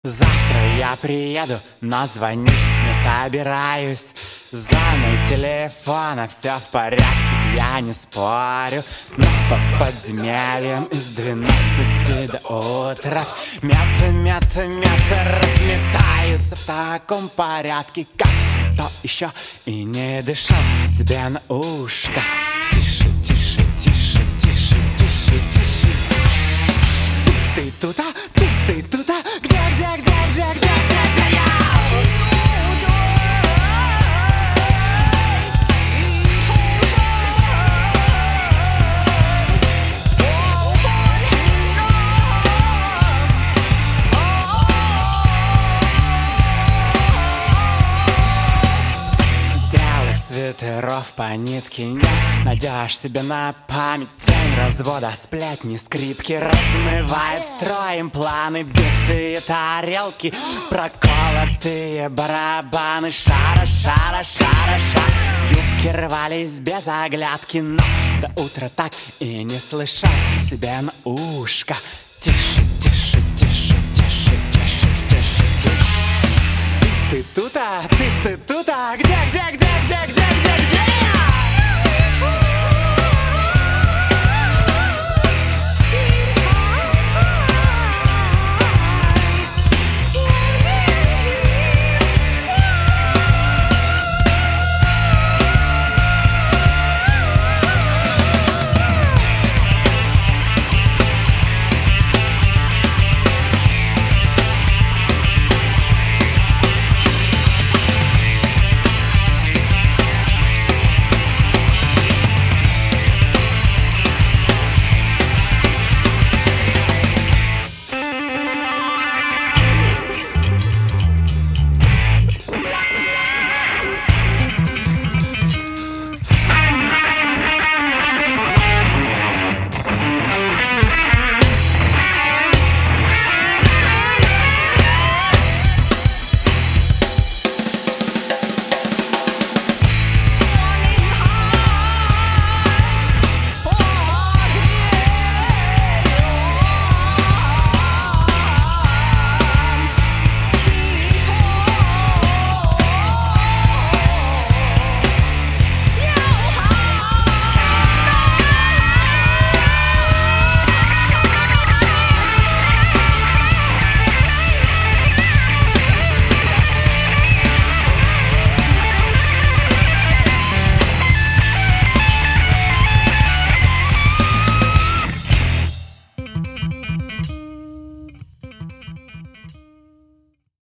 Завтра я приеду, но звонить не собираюсь. За мной телефона все в порядке, я не спорю. Но по подземельям из 12 до утра меты разметаются в таком порядке, как то еще и не дышал тебе на ушко. Тише, тише, тише, тише, тише, тише. Ты тут, а? Ты тут, а? Где я? Белых свитеров по нитке нет, найдешь себе на память. Тень развода, сплетни, скрипки размывает строем планы. Битые тарелки, проколотые барабаны. Шара. Юбки рвались без оглядки, но до утра так и не слышал себе на ушко. Тише, тише, тише, тише, тише, тише, тише. Ты тут, а?